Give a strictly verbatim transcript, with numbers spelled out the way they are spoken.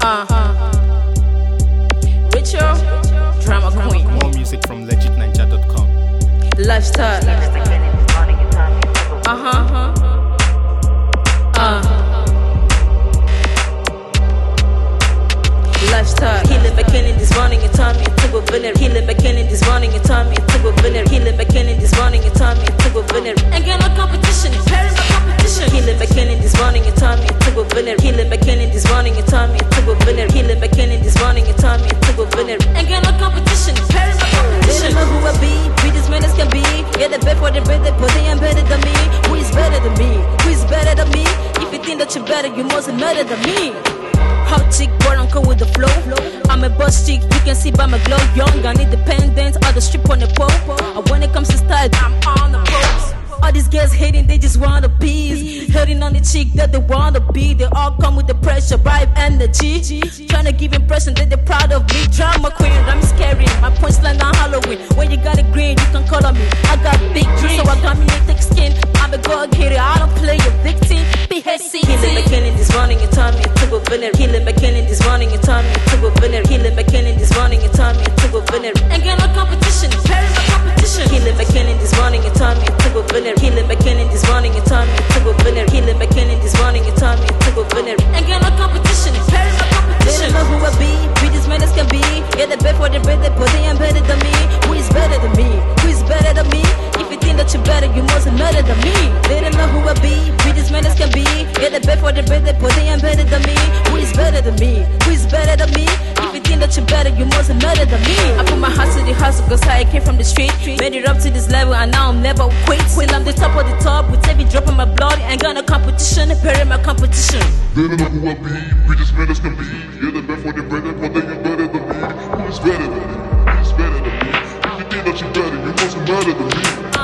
Uh, Ritual, drama queen. More music from legit ninja dot com. Lifestyle. Uh huh. Uh. Lifestyle. Healing McKinnon this morning and Tommy and Tigo Vinner. Healing McKinnon this morning and Tommy and Tigo Vinner. Healing McKinnon this morning and Tommy and Tigo Vinner. Ain't got no competition. Paris my competition. Healing McKinnon this morning and Tommy and Tigo Vinner. Healing McKinnon this morning and Tommy and Tigo Vinner. Healing McKinnon this morning and Tommy and Tigo Vinner. Ain't got no competition. Paris my competition. They don't know who I be. Be as men as can be. Yeah, the best for the better, but they ain't better than me. Who is better than me? Who is better than me? If you think that you're better, you must be better than me. Hot chick, boy, I'm cool with the flow. I'm a boss chick, you can see by my glow. Young and independent, all the strip on the pole. And when it comes to style, I'm on the pose. All these girls hating, they just want a piece. Hating on the chick that they wanna be. They all come with the pressure, vibe, energy. Trying to give impression that they're proud of me. Drama queen, I'm scary. My punchline on Halloween. When you got a green, you can call on me. I got big dreams, so I got me a thick skin. I'm a go getter, I don't play a victim. Be heavy. Healing McKinnon this morning and Tommy and Tigo Vinner. Healing McKinnon this morning and Tommy and Tigo Vinner. Healing McKinnon this morning and Tommy and Tigo Vinner. Ain't got no competition. Paris my competition. Healing McKinnon this morning and Tommy and Tigo Vinner. Healing McKinnon this morning and Tommy and Tigo Vinner. Healing McKinnon this morning and Tommy and Tigo Vinner. Ain't got no competition. Paris my competition. They don't know who I be. Be as men as can be. Yeah, the best for the better, but they ain't better than me. Who is better than me? Who is better than me? If you think that you're better, you must be better than me. They don't know who I be. Be as men as can be. Yeah, the best for the better, but they ain't better than me. Who is better than me? Who is better than me? If you think that you're better, you must be better than me. I put my heart to the hustle, cause I came from the street. Made it up to this level, and now I'm never quit. When I'm the top of the top, with every drop of my blood, ain't got no competition. Bury my competition. They don't know who I be. We just men as can be. Yeah, the best for the better, but they ain't better than me. Who is better than me? Who is better than me? If you think that you're better, you must be better than me.